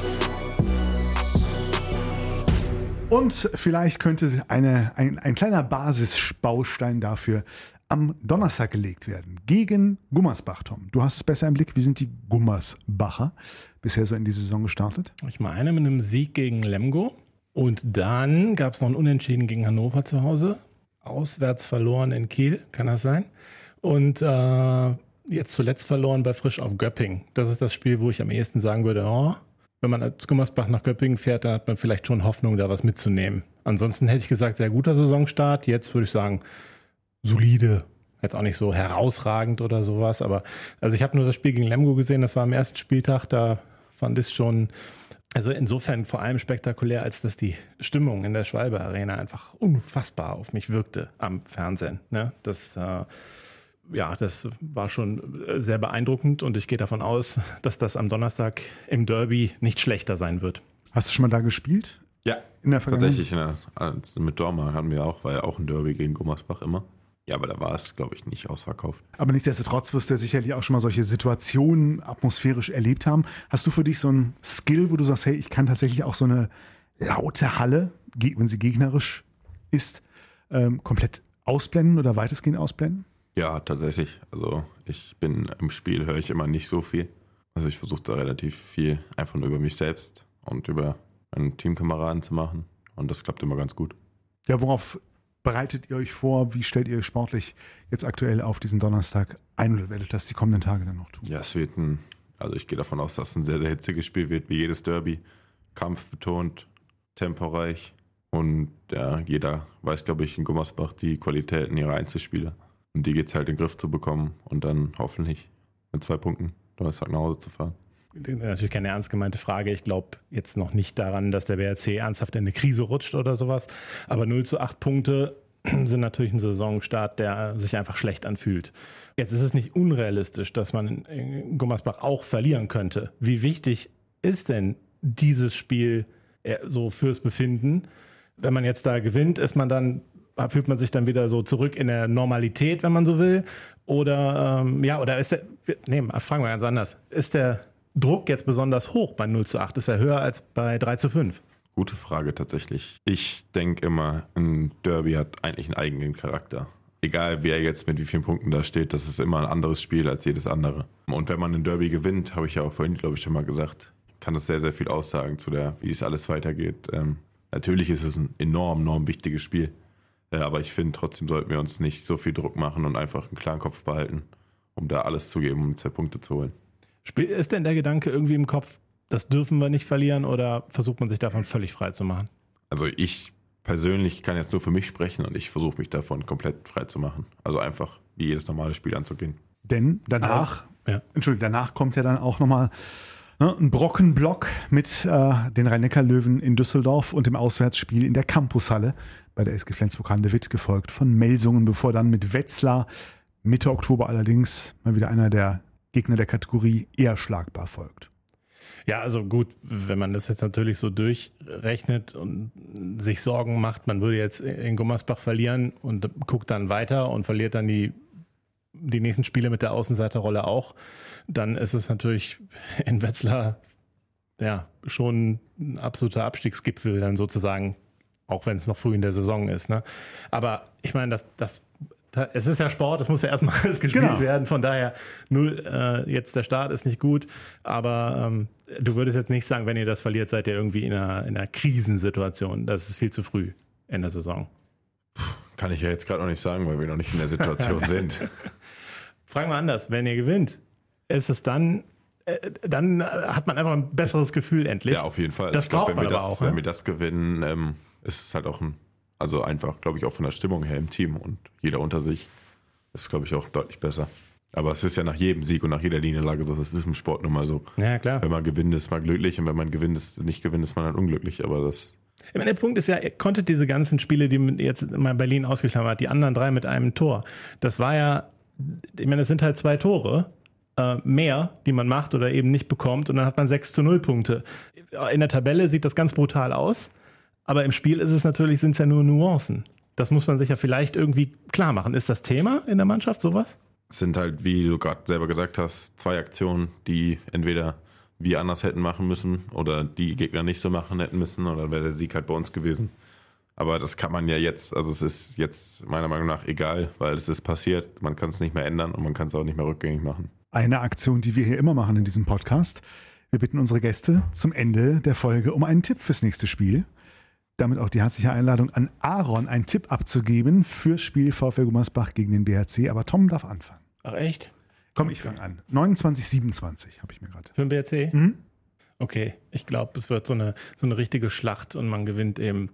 Und vielleicht könnte ein kleiner Basisbaustein dafür am Donnerstag gelegt werden. Gegen Gummersbach, Tom. Du hast es besser im Blick. Wie sind die Gummersbacher bisher so in die Saison gestartet? Ich meine mit einem Sieg gegen Lemgo. Und dann gab es noch ein Unentschieden gegen Hannover zu Hause. Auswärts verloren in Kiel, kann das sein? Und jetzt zuletzt verloren bei Frisch auf Göpping. Das ist das Spiel, wo ich am ehesten sagen würde, wenn man als Gummersbach nach Göppingen fährt, dann hat man vielleicht schon Hoffnung, da was mitzunehmen. Ansonsten hätte ich gesagt, sehr guter Saisonstart. Jetzt würde ich sagen, solide. Jetzt auch nicht so herausragend oder sowas. Aber also ich habe nur das Spiel gegen Lemgo gesehen, das war am ersten Spieltag. Da fand ich es schon, also insofern vor allem spektakulär, als dass die Stimmung in der Schwalbe Arena einfach unfassbar auf mich wirkte am Fernsehen. Ne? Das war schon sehr beeindruckend und ich gehe davon aus, dass das am Donnerstag im Derby nicht schlechter sein wird. Hast du schon mal da gespielt? Ja, In der Vergangenheit? tatsächlich. Mit Dorma haben wir auch, war ja auch ein Derby gegen Gummersbach immer. Ja, aber da war es, glaube ich, nicht ausverkauft. Aber nichtsdestotrotz wirst du ja sicherlich auch schon mal solche Situationen atmosphärisch erlebt haben. Hast du für dich so einen Skill, wo du sagst, hey, ich kann tatsächlich auch so eine laute Halle, wenn sie gegnerisch ist, komplett ausblenden oder weitestgehend ausblenden? Ja, tatsächlich. Also ich bin im Spiel, höre ich immer nicht so viel. Also ich versuche da relativ viel einfach nur über mich selbst und über meinen Teamkameraden zu machen. Und das klappt immer ganz gut. Ja, worauf bereitet ihr euch vor? Wie stellt ihr sportlich jetzt aktuell auf diesen Donnerstag ein oder werdet das die kommenden Tage dann noch tun? Ja, es wird also ich gehe davon aus, dass es ein sehr, sehr hitziges Spiel wird, wie jedes Derby. Kampfbetont, temporeich. Und ja, jeder weiß, glaube ich, in Gummersbach die Qualitäten ihrer Einzelspieler. Und die geht es halt in den Griff zu bekommen und dann hoffentlich mit 2 Punkten Donnerstag nach Hause zu fahren. Natürlich keine ernst gemeinte Frage. Ich glaube jetzt noch nicht daran, dass der BRC ernsthaft in eine Krise rutscht oder sowas. Aber 0-8 Punkte sind natürlich ein Saisonstart, der sich einfach schlecht anfühlt. Jetzt ist es nicht unrealistisch, dass man in Gummersbach auch verlieren könnte. Wie wichtig ist denn dieses Spiel so fürs Befinden? Wenn man jetzt da gewinnt, ist man dann fühlt man sich dann wieder so zurück in der Normalität, wenn man so will? Oder oder ist fragen wir ganz anders. Ist der Druck jetzt besonders hoch bei 0:8? Ist er höher als bei 3:5? Gute Frage tatsächlich. Ich denke immer, ein Derby hat eigentlich einen eigenen Charakter. Egal wer jetzt mit wie vielen Punkten da steht, das ist immer ein anderes Spiel als jedes andere. Und wenn man ein Derby gewinnt, habe ich ja auch vorhin, glaube ich, schon mal gesagt, kann das sehr, sehr viel aussagen zu wie es alles weitergeht. Natürlich ist es ein enorm wichtiges Spiel. Aber ich finde, trotzdem sollten wir uns nicht so viel Druck machen und einfach einen klaren Kopf behalten, um da alles zu geben, um 2 Punkte zu holen. Ist denn der Gedanke irgendwie im Kopf, das dürfen wir nicht verlieren, oder versucht man sich davon völlig frei zu machen? Also ich persönlich kann jetzt nur für mich sprechen und ich versuche mich davon komplett frei zu machen. Also einfach wie jedes normale Spiel anzugehen. Denn danach kommt ja dann auch nochmal ein Brockenblock mit den Rhein-Neckar-Löwen in Düsseldorf und dem Auswärtsspiel in der Campushalle bei der SG Flensburg-Handewitt, gefolgt von Melsungen, bevor dann mit Wetzlar Mitte Oktober allerdings mal wieder einer der Gegner der Kategorie eher schlagbar folgt. Ja, also gut, wenn man das jetzt natürlich so durchrechnet und sich Sorgen macht, man würde jetzt in Gummersbach verlieren und guckt dann weiter und verliert dann die nächsten Spiele mit der Außenseiterrolle auch, dann ist es natürlich in Wetzlar schon ein absoluter Abstiegsgipfel dann sozusagen, auch wenn es noch früh in der Saison ist. Ne? Aber ich meine, es ist ja Sport, das muss ja erstmal alles gespielt werden, von daher jetzt der Start ist nicht gut, aber du würdest jetzt nicht sagen, wenn ihr das verliert, seid ihr irgendwie in einer Krisensituation, das ist viel zu früh in der Saison. Kann ich ja jetzt gerade noch nicht sagen, weil wir noch nicht in der Situation sind. Fragen wir anders, wenn ihr gewinnt, ist es dann hat man einfach ein besseres Gefühl endlich. Ja, auf jeden Fall. Das braucht man aber auch. Wenn wir das gewinnen, ist es halt auch einfach, glaube ich, auch von der Stimmung her im Team und jeder unter sich ist, glaube ich, auch deutlich besser. Aber es ist ja nach jedem Sieg und nach jeder Niederlage so, das ist im Sport nun mal so. Ja, klar. Wenn man gewinnt, ist man glücklich und wenn man nicht gewinnt, ist man dann unglücklich. Aber das... Ich meine, der Punkt ist ja, ihr konntet diese ganzen Spiele, die jetzt mal Berlin ausgeklammert hat, die anderen 3 mit einem Tor, das war ja, ich meine, es sind halt 2 Tore mehr, die man macht oder eben nicht bekommt und dann hat man 6:0 Punkte. In der Tabelle sieht das ganz brutal aus, aber im Spiel sind es ja nur Nuancen. Das muss man sich ja vielleicht irgendwie klar machen. Ist das Thema in der Mannschaft sowas? Es sind halt, wie du gerade selber gesagt hast, 2 Aktionen, die entweder wir anders hätten machen müssen oder die Gegner nicht so machen hätten müssen oder wäre der Sieg halt bei uns gewesen. Aber das kann man ja jetzt, also es ist jetzt meiner Meinung nach egal, weil es ist passiert, man kann es nicht mehr ändern und man kann es auch nicht mehr rückgängig machen. Eine Aktion, die wir hier immer machen in diesem Podcast. Wir bitten unsere Gäste zum Ende der Folge um einen Tipp fürs nächste Spiel. Damit auch die herzliche Einladung an Aaron, einen Tipp abzugeben fürs Spiel VfL Gummersbach gegen den BHC. Aber Tom darf anfangen. Ach echt? Komm, ich fange an. 29-27 habe ich mir gerade. Für den BHC? Mhm. Okay, ich glaube, es wird so eine richtige Schlacht und man gewinnt eben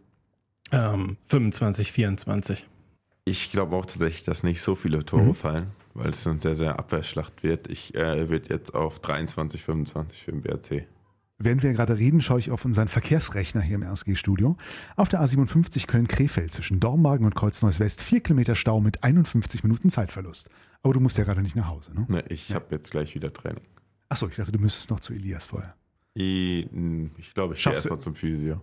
25-24. Ich glaube auch tatsächlich, dass nicht so viele Tore fallen, weil es eine sehr, sehr Abwehrschlacht wird. Ich würde jetzt auf 23-25 für den BHC. Während wir gerade reden, schaue ich auf unseren Verkehrsrechner hier im RSG-Studio. Auf der A57 Köln-Krefeld zwischen Dormagen und Kreuzneuß-West 4 Kilometer Stau mit 51 Minuten Zeitverlust. Aber du musst ja gerade nicht nach Hause, ne? Ne, ich habe jetzt gleich wieder Training. Achso, ich dachte, du müsstest noch zu Elias vorher. Ich glaube, ich gehe erstmal zum Physio.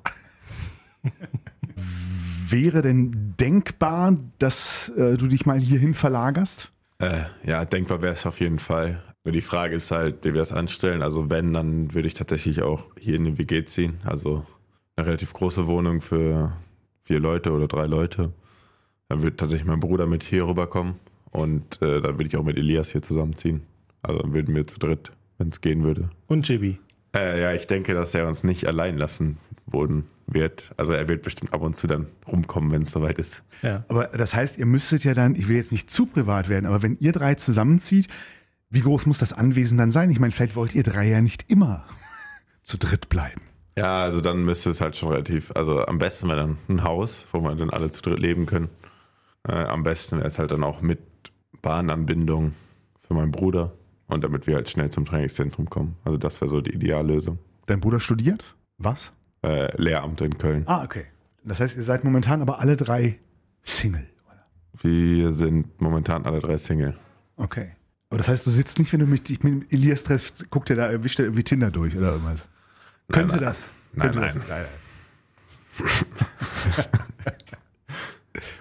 Wäre denn denkbar, dass du dich mal hierhin verlagerst? Ja, denkbar wäre es auf jeden Fall. Nur die Frage ist halt, wie wir es anstellen. Also wenn, dann würde ich tatsächlich auch hier in den WG ziehen. Also eine relativ große Wohnung für 4 Leute oder 3 Leute. Dann würde tatsächlich mein Bruder mit hier rüberkommen. Und dann würde ich auch mit Elias hier zusammenziehen. Also dann würden wir zu dritt, wenn es gehen würde. Und Chibi? Ja, ich denke, dass er uns nicht allein lassen wird. Also er wird bestimmt ab und zu dann rumkommen, wenn es soweit ist. Ja. Aber das heißt, ihr müsstet ja dann, ich will jetzt nicht zu privat werden, aber wenn ihr 3 zusammenzieht, wie groß muss das Anwesen dann sein? Ich meine, vielleicht wollt ihr 3 ja nicht immer zu dritt bleiben. Ja, also dann müsste es halt schon relativ, also am besten wäre dann ein Haus, wo wir dann alle zu dritt leben können. Am besten wäre es halt dann auch mit Bahnanbindung für meinen Bruder und damit wir halt schnell zum Trainingszentrum kommen. Also das wäre so die Ideallösung. Dein Bruder studiert? Was? Lehramt in Köln. Ah, okay. Das heißt, ihr seid momentan aber alle 3 Single, oder? Wir sind momentan alle 3 Single. Okay. Aber das heißt, du sitzt nicht, wenn du mich mit Elias treffst, guckt er da, erwischt er irgendwie Tinder durch oder irgendwas? Könnte das? Nein.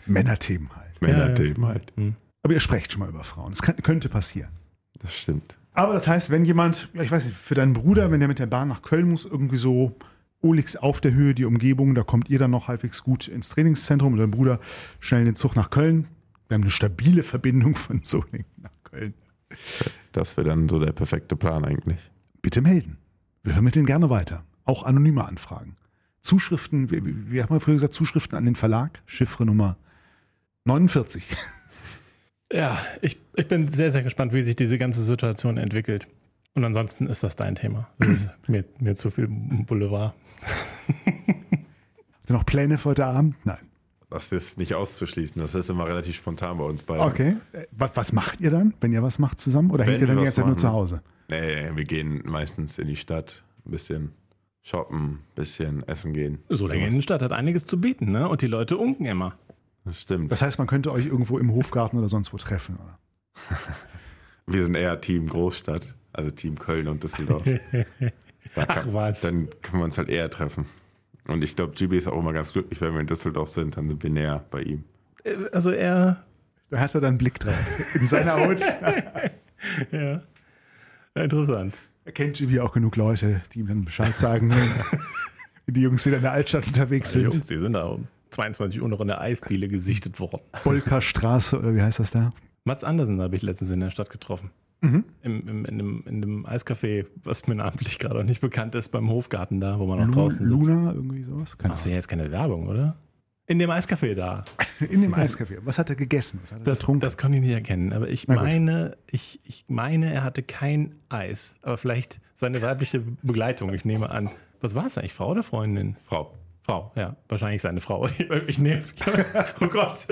Männerthemen halt. Männerthemen halt. Aber ihr sprecht schon mal über Frauen. Das könnte passieren. Das stimmt. Aber das heißt, wenn jemand, ja, ich weiß nicht, für deinen Bruder, wenn der mit der Bahn nach Köln muss, irgendwie so Olix auf der Höhe, die Umgebung, da kommt ihr dann noch halbwegs gut ins Trainingszentrum und dein Bruder schnell den Zug nach Köln. Wir haben eine stabile Verbindung von Solingen nach Köln. Das wäre dann so der perfekte Plan eigentlich. Bitte melden. Wir vermitteln gerne weiter. Auch anonyme Anfragen. Zuschriften, wie haben wir früher gesagt, Zuschriften an den Verlag, Chiffre Nummer 49. Ja, ich bin sehr, sehr gespannt, wie sich diese ganze Situation entwickelt. Und ansonsten ist das dein Thema. Das ist mir zu viel Boulevard. Habt ihr noch Pläne für heute Abend? Nein. Das ist nicht auszuschließen. Das ist immer relativ spontan bei uns beiden. Okay. Was macht ihr dann, wenn ihr was macht zusammen? Oder hängt ihr dann die ganze Zeit nur zu Hause? Nee, wir gehen meistens in die Stadt, ein bisschen shoppen, ein bisschen essen gehen. Solingen Innenstadt hat einiges zu bieten, ne? Und die Leute unken immer. Das stimmt. Das heißt, man könnte euch irgendwo im Hofgarten oder sonst wo treffen, oder? Wir sind eher Team Großstadt, also Team Köln und Düsseldorf. Ach was. Dann können wir uns halt eher treffen. Und ich glaube, GB ist auch immer ganz glücklich, wenn wir in Düsseldorf sind, dann sind wir näher bei ihm. Also er... Da hat er dann einen Blick drauf. In seiner Haut. Ja, interessant. Er kennt GB auch genug Leute, die ihm dann Bescheid sagen, wenn die Jungs wieder in der Altstadt unterwegs sind. Die Jungs, die sind da um 22 Uhr noch in der Eisdiele gesichtet worden. Bolkerstraße, oder wie heißt das da? Mats Andersen habe ich letztens in der Stadt getroffen. In dem Eiscafé, was mir namentlich gerade auch nicht bekannt ist, beim Hofgarten da, wo man auch draußen sitzt. Luna, irgendwie sowas? Machst du ja jetzt keine Werbung, oder? In dem Eiscafé da. In dem Eiscafé. Was hat er gegessen? Was hat er getrunken? Das konnte ich nicht erkennen, aber ich meine, er hatte kein Eis. Aber vielleicht seine weibliche Begleitung, ich nehme an. Was war es eigentlich, Frau oder Freundin? Frau, ja, wahrscheinlich seine Frau. Ich nehme, oh Gott.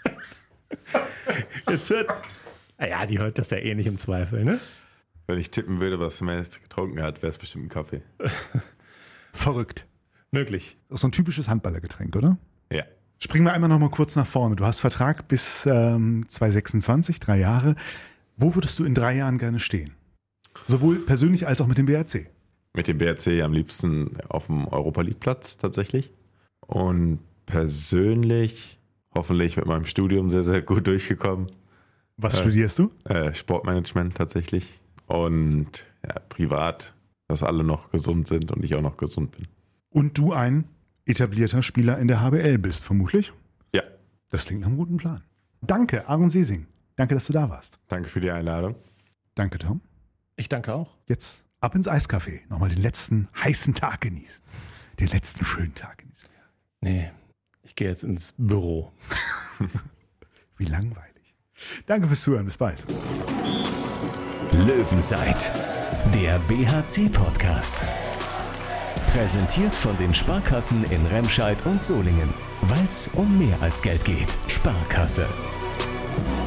Jetzt hört, naja, die hört das ja eh nicht im Zweifel, ne? wenn ich tippen würde, was er jetzt getrunken hat, wäre es bestimmt ein Kaffee. Verrückt. Möglich. Das ist so ein typisches Handballergetränk, oder? Ja. Springen wir einmal noch mal kurz nach vorne. Du hast Vertrag bis 2026, 3 Jahre. Wo würdest du in 3 Jahren gerne stehen? Sowohl persönlich als auch mit dem BRC. Mit dem BRC am liebsten auf dem Europa-League-Platz tatsächlich. Und persönlich hoffentlich mit meinem Studium sehr, sehr gut durchgekommen. Was studierst du? Sportmanagement tatsächlich. Und ja, privat, dass alle noch gesund sind und ich auch noch gesund bin. Und du ein etablierter Spieler in der HBL bist, vermutlich? Ja. Das klingt nach einem guten Plan. Danke, Aaron Sesing. Danke, dass du da warst. Danke für die Einladung. Danke, Tom. Ich danke auch. Jetzt ab ins Eiscafé. Nochmal den letzten heißen Tag genießen. Den letzten schönen Tag genießen. Nee, ich gehe jetzt ins Büro. Wie langweilig. Danke fürs Zuhören. Bis bald. Löwenzeit, der BHC-Podcast. Präsentiert von den Sparkassen in Remscheid und Solingen. Weil es um mehr als Geld geht. Sparkasse.